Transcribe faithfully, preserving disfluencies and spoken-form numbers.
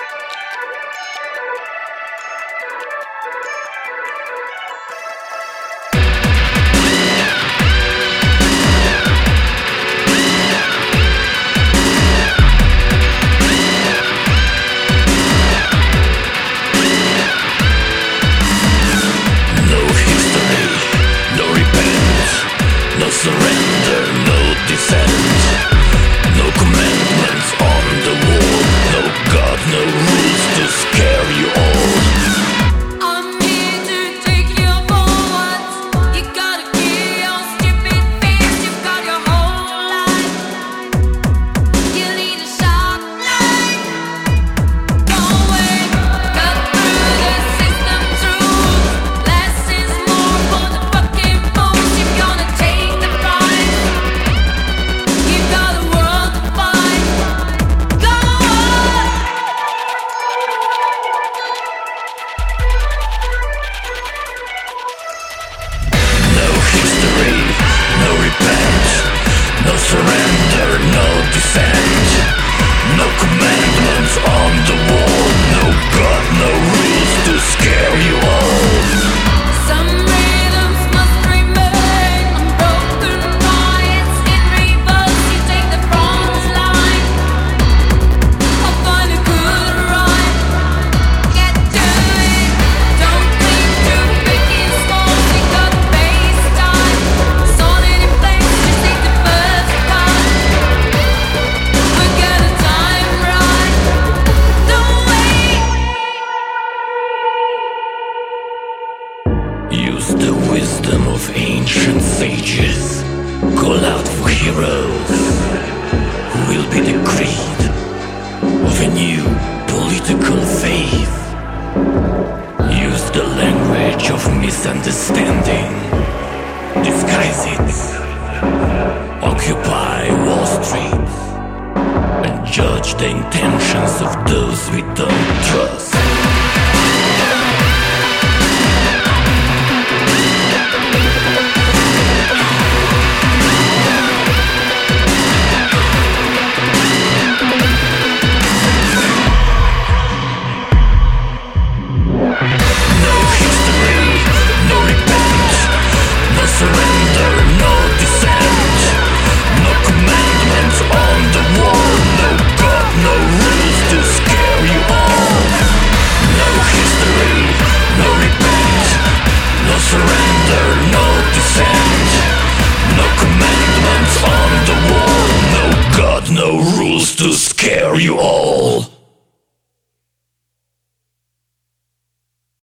Use the wisdom of ancient sages. Call out for heroes who will be the creed of a new political faith. Use the language of misunderstanding. Disguise it. Occupy Wall Street and judge the intentions of those we don't trust. No rules to scare you all.